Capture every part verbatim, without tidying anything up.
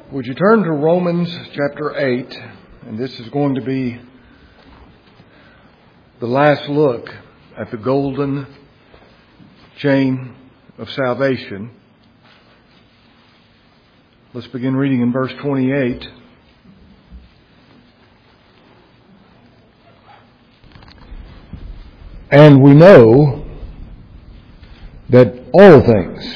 Would you turn to Romans chapter eight, and this is going to be the last look at the golden chain of salvation. Let's begin reading in verse twenty-eight. And we know that all things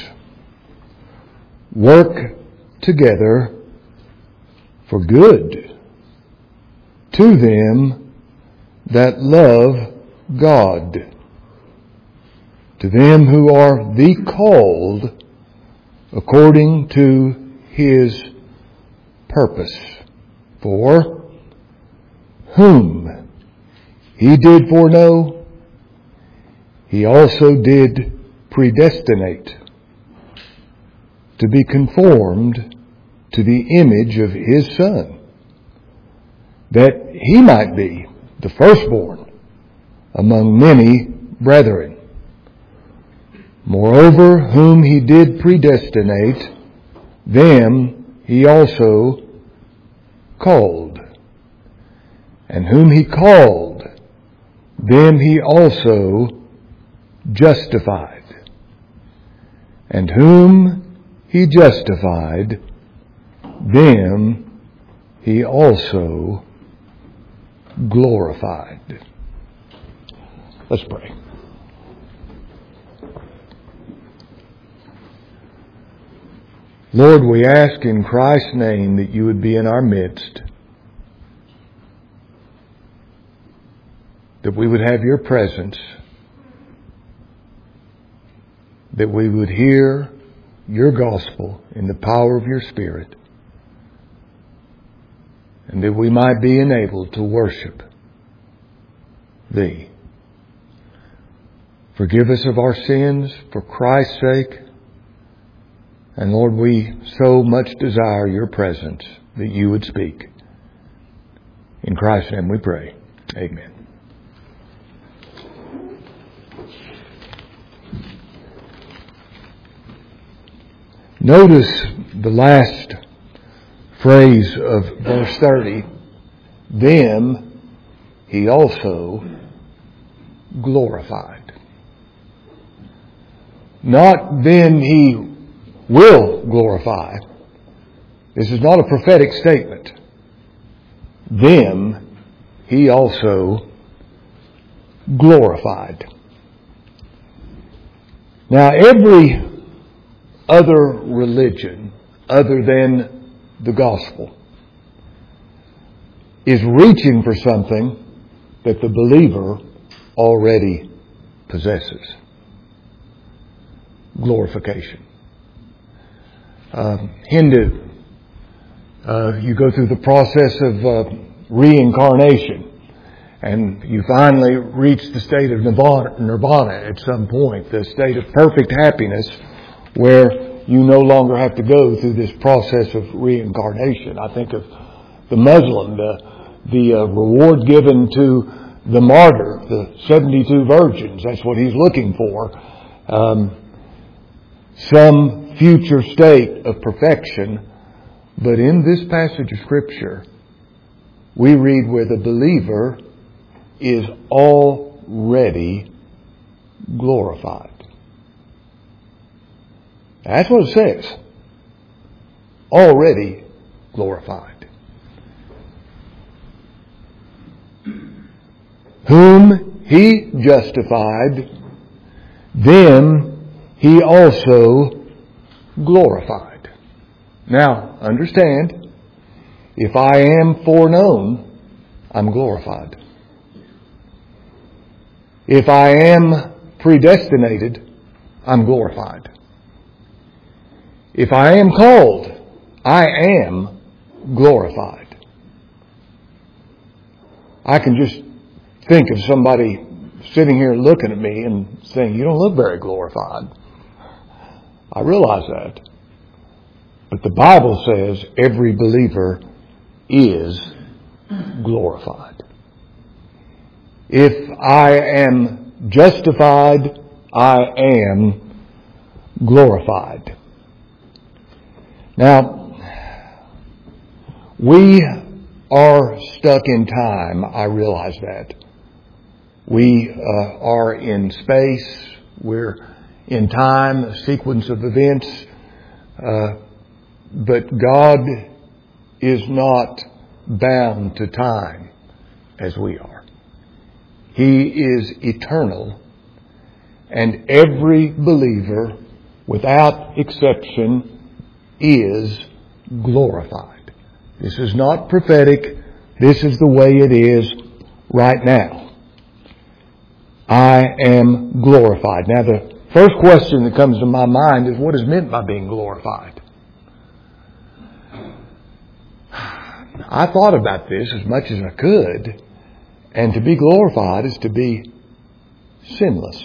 work together for good to them that love God, to them who are the called according to His purpose. For whom He did foreknow, He also did predestinate to be conformed to the image of His Son, that He might be the firstborn among many brethren. Moreover, whom He did predestinate, them He also called. And whom He called, them He also justified. And whom He justified, them He also glorified. Let's pray. Lord, we ask in Christ's name that You would be in our midst, that we would have Your presence, that we would hear Your gospel in the power of Your Spirit, and that we might be enabled to worship Thee. Forgive us of our sins for Christ's sake. And Lord, we so much desire Your presence that You would speak. In Christ's name we pray. Amen. Notice the last phrase of verse thirty. Them He also glorified. Not then He will glorify. This is not a prophetic statement. Them He also glorified. Now, every other religion other than the gospel is reaching for something that the believer already possesses. Glorification. Um, Hindu, uh, you go through the process of uh, reincarnation, and you finally reach the state of nirvana, nirvana at some point, the state of perfect happiness, where you no longer have to go through this process of reincarnation. I think of the Muslim, the, the uh, reward given to the martyr, the seventy-two virgins. That's what he's looking for. Um, some future state of perfection. But in this passage of Scripture, we read where the believer is already glorified. That's what it says. Already glorified. Whom He justified, them He also glorified. Now, understand, if I am foreknown, I'm glorified. If I am predestinated, I'm glorified. If I am called, I am glorified. I can just think of somebody sitting here looking at me and saying, "You don't look very glorified." I realize that. But the Bible says every believer is glorified. If I am justified, I am glorified. Now, We are stuck in time. I realize that. We uh, are in space. We're in time, a sequence of events. Uh, but God is not bound to time as we are. He is eternal. And every believer, without exception, is glorified. This is not prophetic. This is the way it is right now. I am glorified. Now, the first question that comes to my mind is, what is meant by being glorified? I thought about this as much as I could, and to be glorified is to be sinless.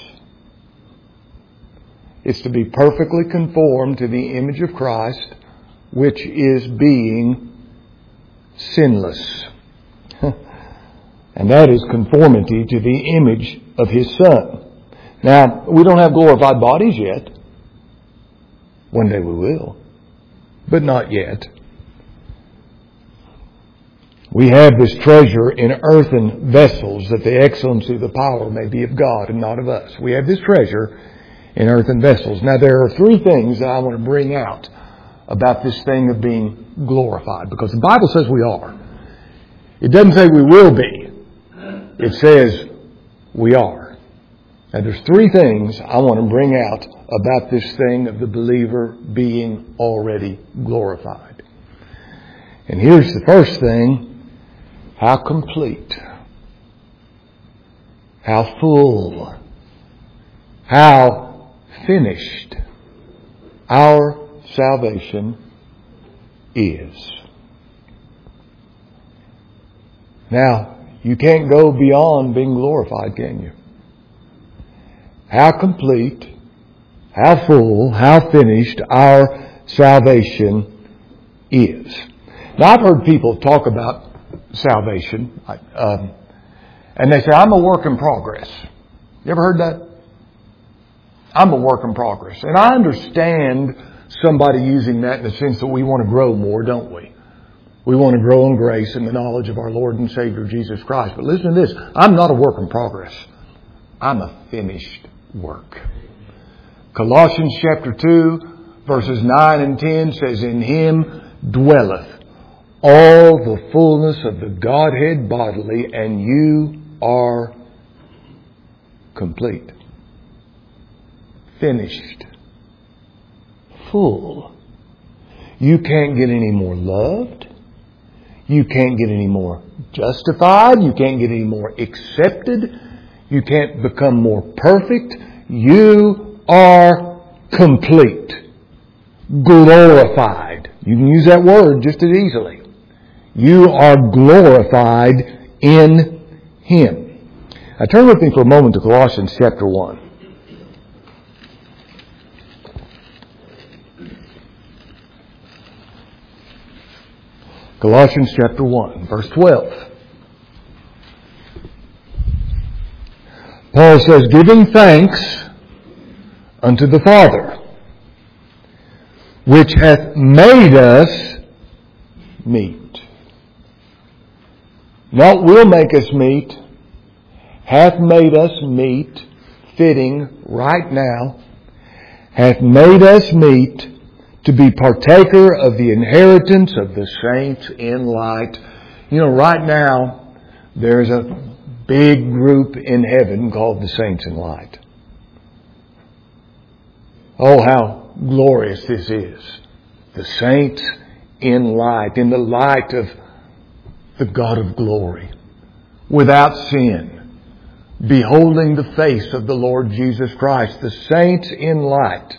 It's to be perfectly conformed to the image of Christ, which is being sinless. And that is conformity to the image of His Son. Now, we don't have glorified bodies yet. One day we will, but not yet. We have this treasure in earthen vessels, that the excellency of the power may be of God and not of us. We have this treasure in earthen vessels. Now, there are three things that I want to bring out about this thing of being glorified, because the Bible says we are. It doesn't say we will be. It says we are. Now, there's three things I want to bring out about this thing of the believer being already glorified. And here's the first thing. How complete, how full, how finished our salvation is. Now, you can't go beyond being glorified, can you? How complete, how full, how finished our salvation is. Now, I've heard people talk about salvation, um, and they say, I'm a work in progress. You ever heard that? I'm a work in progress. And I understand somebody using that in the sense that we want to grow more, don't we? We want to grow in grace and the knowledge of our Lord and Savior Jesus Christ. But listen to this. I'm not a work in progress. I'm a finished work. Colossians chapter two, verses nine and ten says, in Him dwelleth all the fullness of the Godhead bodily, and you are complete, finished, full. You can't get any more loved. You can't get any more justified. You can't get any more accepted. You can't become more perfect. You are complete, glorified. You can use that word just as easily. You are glorified in Him. Now turn with me for a moment to Colossians chapter one. Colossians chapter one, verse twelve. Paul says, giving thanks unto the Father, which hath made us meet. Not will make us meet, hath made us meet, fitting right now, hath made us meet to be partaker of the inheritance of the saints in light. You know, right now, there's a big group in heaven called the saints in light. Oh, how glorious this is. The saints in light, in the light of the God of glory, without sin, beholding the face of the Lord Jesus Christ, the saints in light.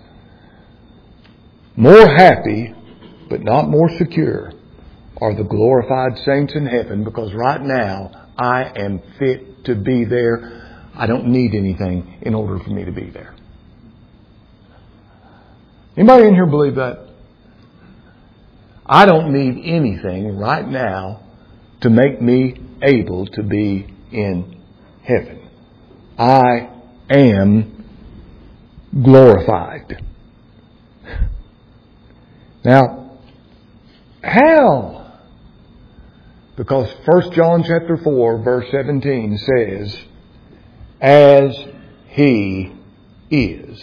More happy, but not more secure, are the glorified saints in heaven, because right now I am fit to be there. I don't need anything in order for me to be there. Anybody in here believe that? I don't need anything right now to make me able to be in heaven. I am glorified. Now, how Because First John chapter four, verse seventeen says, as He is,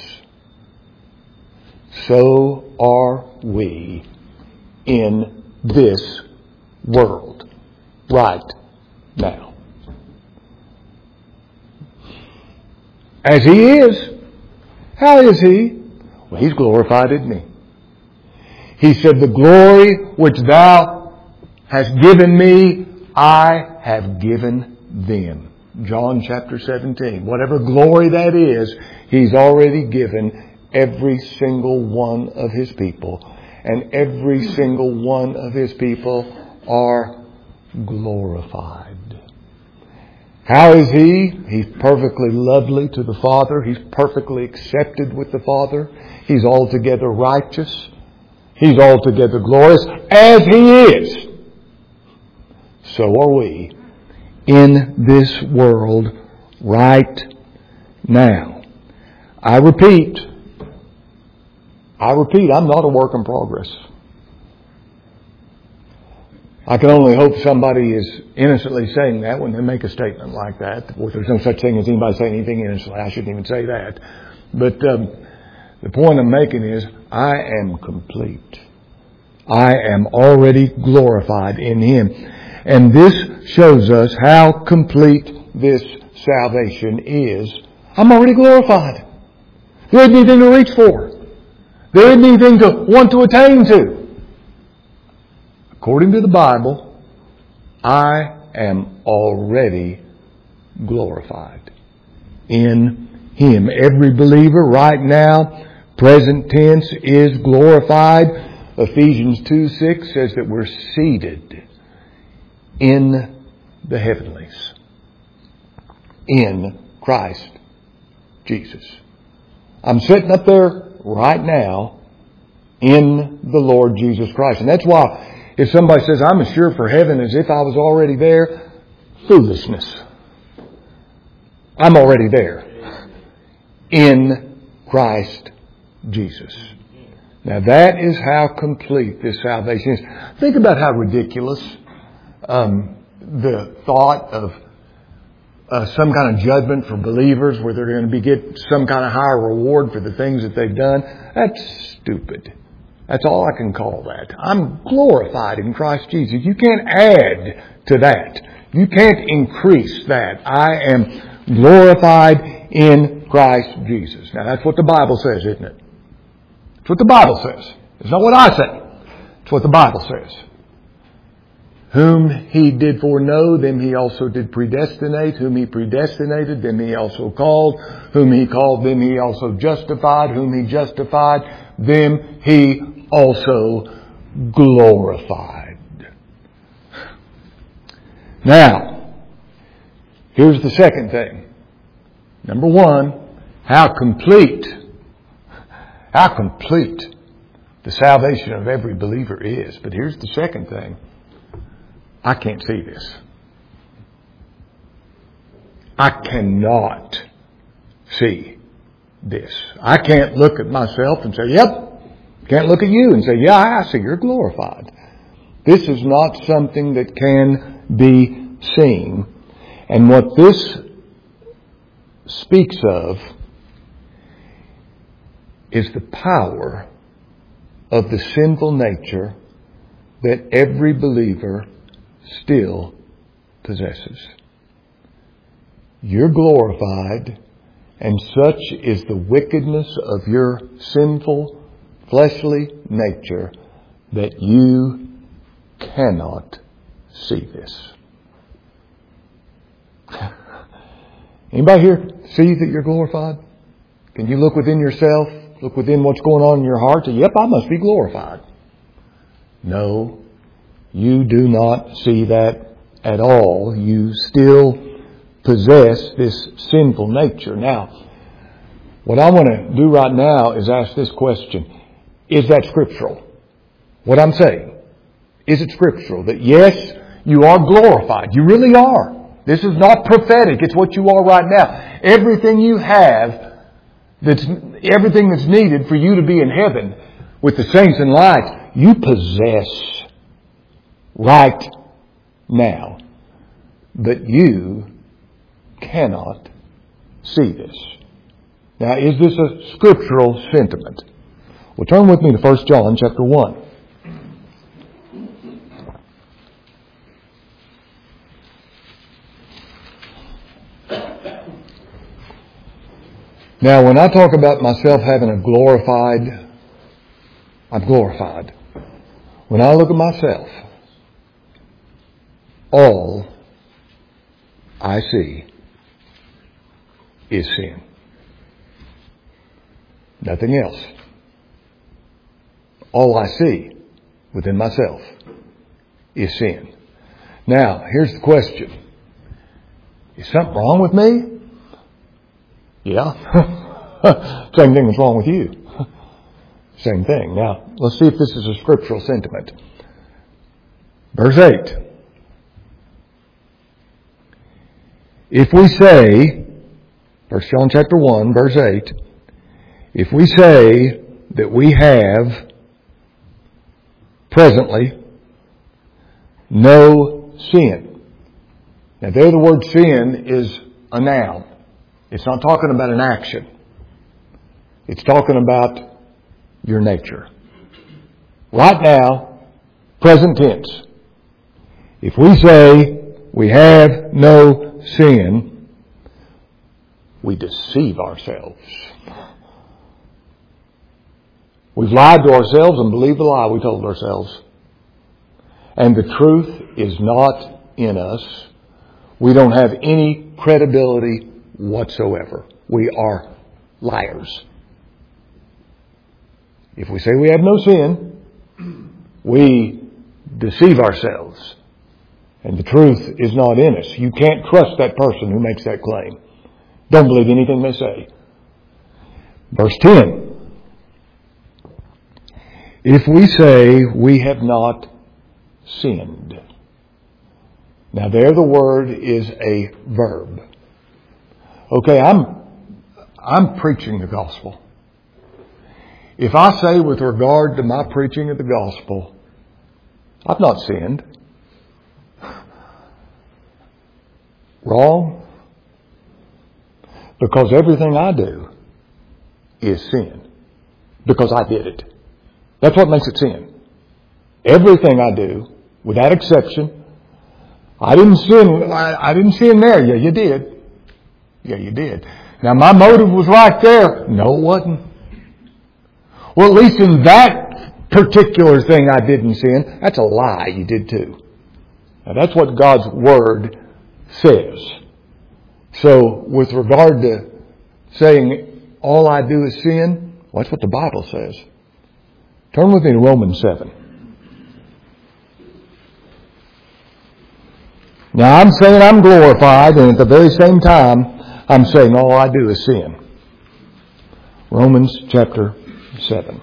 so are we in this world right now. As He is. How is He? Well, He's glorified in me. He said, the glory which Thou hast given me, I have given them. John chapter seventeen. Whatever glory that is, He's already given every single one of His people. And every single one of His people are glorified. How is He? He's perfectly lovely to the Father. He's perfectly accepted with the Father. He's altogether righteous. He's altogether glorious. As He is, so are we in this world right now. I repeat, I repeat, I'm not a work in progress. I can only hope somebody is innocently saying that when they make a statement like that. Well, there's no such thing as anybody saying anything innocently. I shouldn't even say that. But um, the point I'm making is, I am complete. I am already glorified in Him. And this shows us how complete this salvation is. I'm already glorified. There isn't anything to reach for. There isn't anything to want to attain to. According to the Bible, I am already glorified in Him. Every believer right now, present tense, is glorified. Ephesians two six says that we're seated in the heavenlies in Christ Jesus. I'm sitting up there right now in the Lord Jesus Christ. And that's why if somebody says, I'm as sure for heaven as if I was already there, foolishness. I'm already there in Christ Jesus. Now that is how complete this salvation is. Think about how ridiculous um, the thought of uh, some kind of judgment for believers where they're going to be get some kind of higher reward for the things that they've done. That's stupid. That's all I can call that. I'm glorified in Christ Jesus. You can't add to that. You can't increase that. I am glorified in Christ Jesus. Now that's what the Bible says, isn't it? It's what the Bible says. It's not what I say. It's what the Bible says. Whom He did foreknow, them He also did predestinate. Whom He predestinated, them He also called. Whom He called, them He also justified. Whom He justified, them He also glorified. Now, here's the second thing. Number one, how complete, how complete the salvation of every believer is. But here's the second thing. I can't see this. I cannot see this. I can't look at myself and say, yep. Can't look at you and say, yeah, I see you're glorified. This is not something that can be seen. And what this speaks of is the power of the sinful nature that every believer still possesses. You're glorified, and such is the wickedness of your sinful fleshly nature that you cannot see this. Anybody here see that you're glorified? Can you look within yourself, look within what's going on in your heart, and say, yep, I must be glorified? No, you do not see that at all. You still possess this sinful nature. Now, what I want to do right now is ask this question. Is that scriptural? What I'm saying. Is it scriptural? That yes, you are glorified. You really are. This is not prophetic. It's what you are right now. Everything you have, that's everything that's needed for you to be in heaven with the saints in light, you possess right now, but you cannot see this. Now, is this a scriptural sentiment? Well, turn with me to First John chapter one. Now, when I talk about myself having a glorified, I'm glorified. When I look at myself, all I see is sin. Nothing else. All I see within myself is sin. Now, here's the question. Is something wrong with me? Yeah. Same thing is wrong with you. Same thing. Now, let's see if this is a scriptural sentiment. Verse eight. If we say, First John chapter one, verse eight, if we say that we have presently no sin. Now there the word sin is a noun. It's not talking about an action. It's talking about your nature. Right now, present tense. If we say we have no sin, we deceive ourselves. We've lied to ourselves and believed the lie we told ourselves. And the truth is not in us. We don't have any credibility whatsoever. We are liars. If we say we have no sin, we deceive ourselves. And the truth is not in us. You can't trust that person who makes that claim. Don't believe anything they say. Verse ten. If we say we have not sinned. Now there the word is a verb. Okay, I'm, I'm preaching the gospel. If I say with regard to my preaching of the gospel, I've not sinned. Wrong. Because everything I do is sin. Because I did it. That's what makes it sin. Everything I do, without exception, I didn't sin, I, I didn't sin there. Yeah, you did. Yeah, you did. Now my motive was right there. No, it wasn't. Well, at least in that particular thing I didn't sin. That's a lie. You did too. Now that's what God's Word says. So with regard to saying all I do is sin, well, that's what the Bible says. Turn with me to Romans seven. Now I'm saying I'm glorified, and at the very same time I'm saying all I do is sin. Romans chapter seven.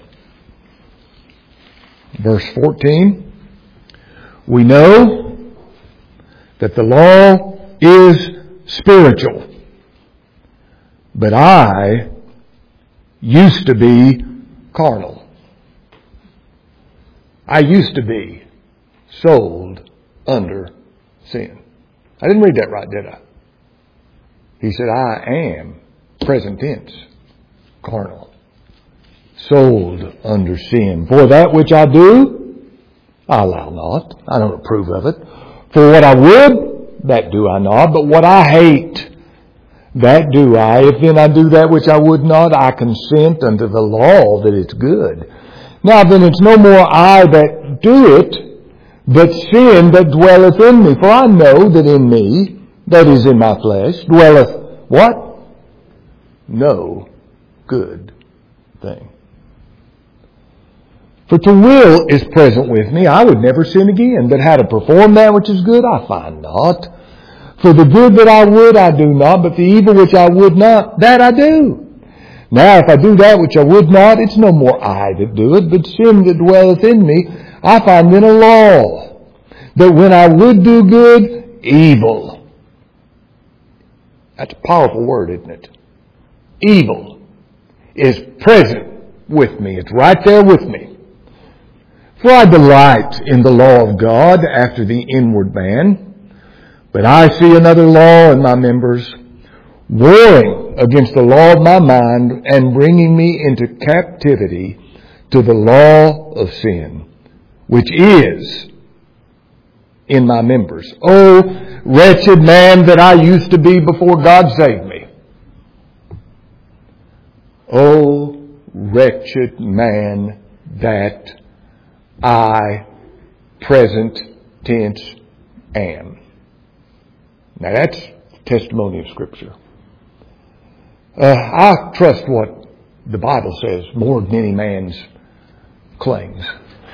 Verse fourteen. We know that the law is spiritual, but I used to be carnal. I used to be sold under sin. I didn't read that right, did I? He said, I am, present tense, carnal, sold under sin. For that which I do, I allow not. I don't approve of it. For what I would, that do I not. But what I hate, that do I. If then I do that which I would not, I consent unto the law that it's good. Now then it's no more I that do it, but sin that dwelleth in me. For I know that in me, that is in my flesh, dwelleth what? No good thing. For to will is present with me, I would never sin again. But how to perform that which is good, I find not. For the good that I would, I do not, but the evil which I would not, that I do. Now if I do that which I would not, it's no more I that do it, but sin that dwelleth in me. I find then a law, that when I would do good, evil. That's a powerful word, isn't it? Evil is present with me. It's right there with me. For I delight in the law of God after the inward man, but I see another law in my members, warring against the law of my mind and bringing me into captivity to the law of sin, which is in my members. Oh, wretched man that I used to be before God saved me. Oh, wretched man that I, present tense, am. Now that's testimony of Scripture. Uh, I trust what the Bible says more than any man's claims.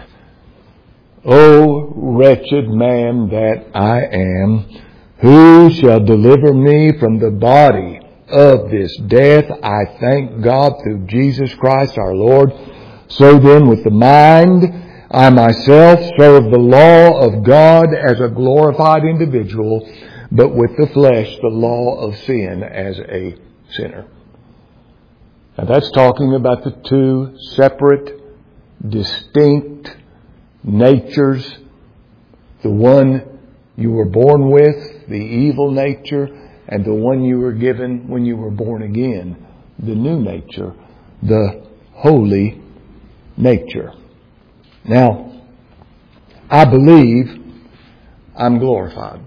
O wretched man that I am, who shall deliver me from the body of this death? I thank God through Jesus Christ our Lord. So then with the mind, I myself serve the law of God as a glorified individual, but with the flesh, the law of sin as a sinner. Now that's talking about the two separate, distinct natures. The one you were born with, the evil nature, and the one you were given when you were born again, the new nature, the holy nature. Now, I believe I'm glorified.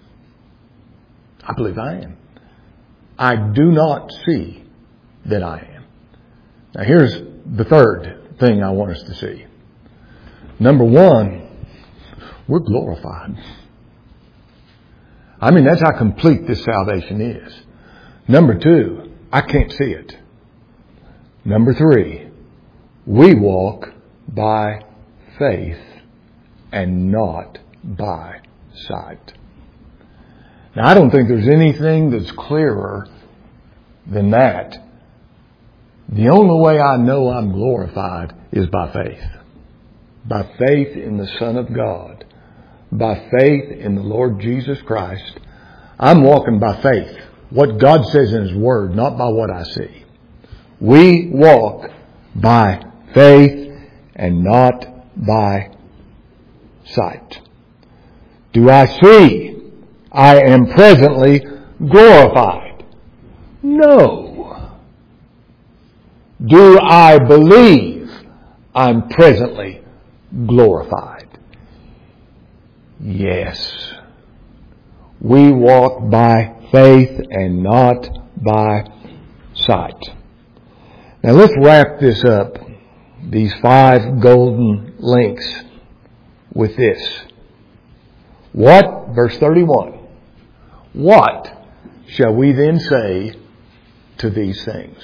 I believe I am. I do not see that I am. Now here's the third thing I want us to see. Number one, we're glorified. I mean, that's how complete this salvation is. Number two, I can't see it. Number three, we walk by faith and not by sight. Now, I don't think there's anything that's clearer than that. The only way I know I'm glorified is by faith. By faith in the Son of God. By faith in the Lord Jesus Christ. I'm walking by faith. What God says in His Word, not by what I see. We walk by faith and not by sight. Do I see I am presently glorified? No. Do I believe I'm presently glorified? Yes. We walk by faith and not by sight. Now let's wrap this up, these five golden links, with this. What, verse thirty-one, what shall we then say to these things?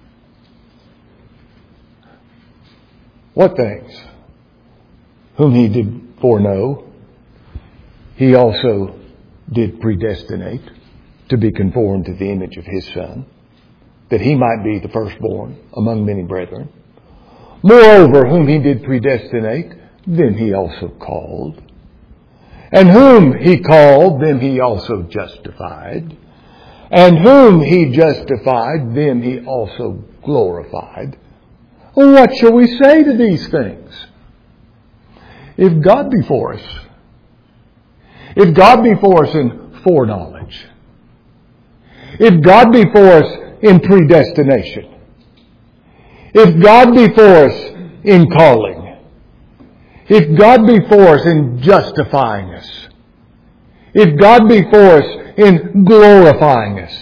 What things? Whom He did foreknow, He also did predestinate to be conformed to the image of His Son, that He might be the firstborn among many brethren. Moreover, whom He did predestinate, them He also called. And whom He called, them He also justified. And whom He justified, them He also glorified. Well, what shall we say to these things? If God be for us, if God be for us in foreknowledge, if God be for us in predestination, if God be for us in calling, if God be for us in justifying us, if God be for us in glorifying us,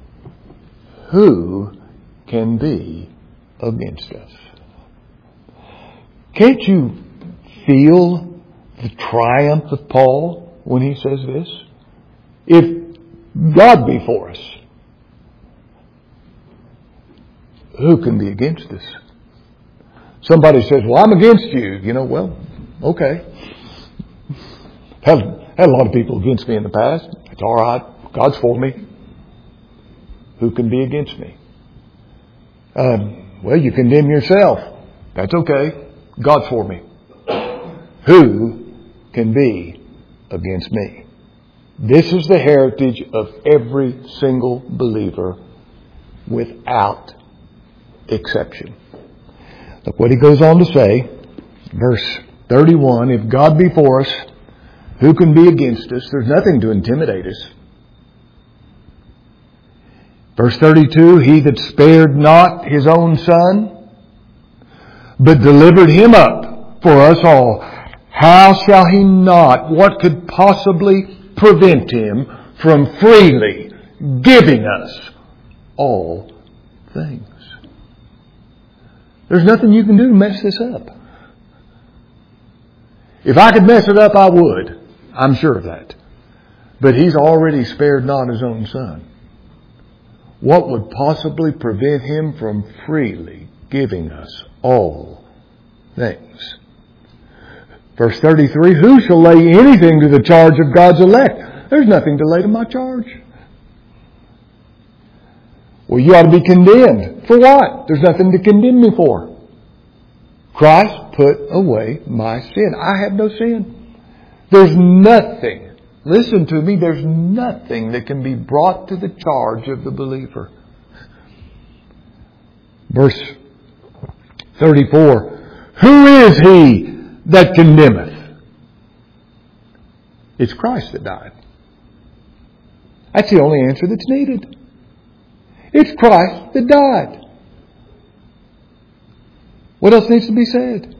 who can be against us? Can't you feel the triumph of Paul when he says this? If God be for us, who can be against us? Somebody says, well, I'm against you. You know, well, okay. Had, had a lot of people against me in the past. It's all right. God's for me. Who can be against me? Um, well, you condemn yourself. That's okay. God's for me. Who can be against me? This is the heritage of every single believer without exception. Look what he goes on to say, verse thirty-one, if God be for us, who can be against us? There's nothing to intimidate us. Verse thirty-two, he that spared not his own Son, but delivered him up for us all, how shall he not, what could possibly prevent him from freely giving us all things? There's nothing you can do to mess this up. If I could mess it up, I would. I'm sure of that. But He's already spared not His own Son. What would possibly prevent Him from freely giving us all things? Verse thirty-three, who shall lay anything to the charge of God's elect? There's nothing to lay to my charge. Well, you ought to be condemned. For what? There's nothing to condemn me for. Christ put away my sin. I have no sin. There's nothing, listen to me, there's nothing that can be brought to the charge of the believer. Verse thirty-four, who is he that condemneth? It's Christ that died. That's the only answer that's needed. It's Christ that died. What else needs to be said?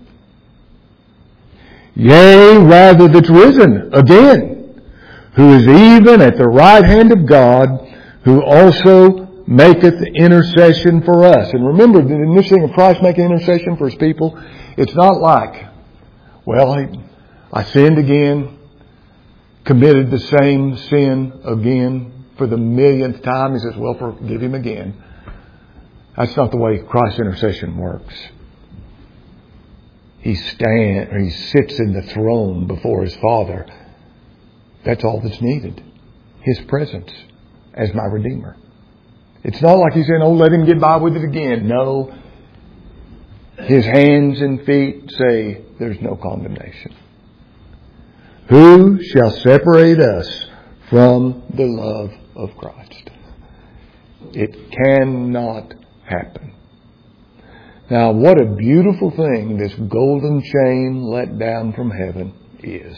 Yea, rather that's risen again, who is even at the right hand of God, who also maketh intercession for us. And remember, in this thing of Christ making intercession for His people, it's not like, well, I, I sinned again, committed the same sin again for the millionth time. He says, well, forgive him again. That's not the way Christ's intercession works. He stand, or He sits in the throne before His Father. That's all that's needed. His presence as my Redeemer. It's not like He's saying, oh, let Him get by with it again. No. His hands and feet say there's no condemnation. Who shall separate us from the love of Christ? It cannot happen. Now, what a beautiful thing this golden chain let down from heaven is.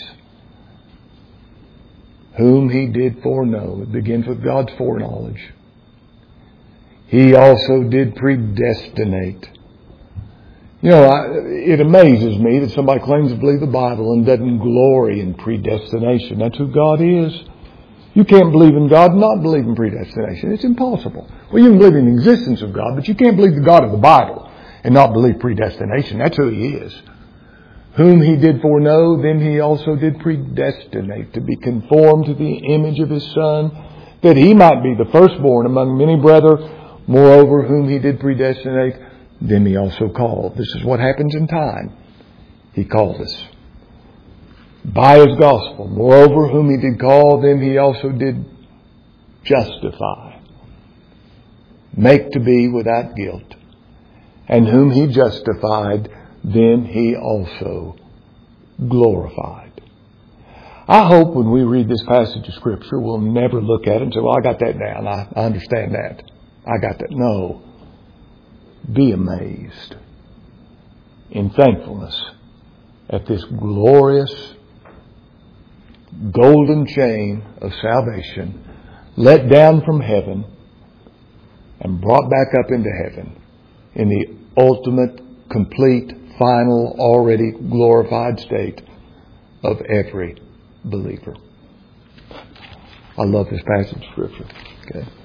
Whom He did foreknow. It begins with God's foreknowledge. He also did predestinate. You know, I, it amazes me that somebody claims to believe the Bible and doesn't glory in predestination. That's who God is. You can't believe in God and not believe in predestination. It's impossible. Well, you can believe in the existence of God, but you can't believe the God of the Bible and not believe predestination. That's who He is. Whom He did foreknow, then He also did predestinate to be conformed to the image of His Son, that He might be the firstborn among many brethren. Moreover, whom He did predestinate, then He also called. This is what happens in time. He called us by His gospel. Moreover, whom He did call, them He also did justify, make to be without guilt. And whom He justified, then He also glorified. I hope when we read this passage of Scripture, we'll never look at it and say, well, I got that down. I, I understand that. I got that. No. Be amazed in thankfulness at this glorious golden chain of salvation let down from heaven and brought back up into heaven in the ultimate, complete, final, already glorified state of every believer. I love this passage of Scripture. Okay.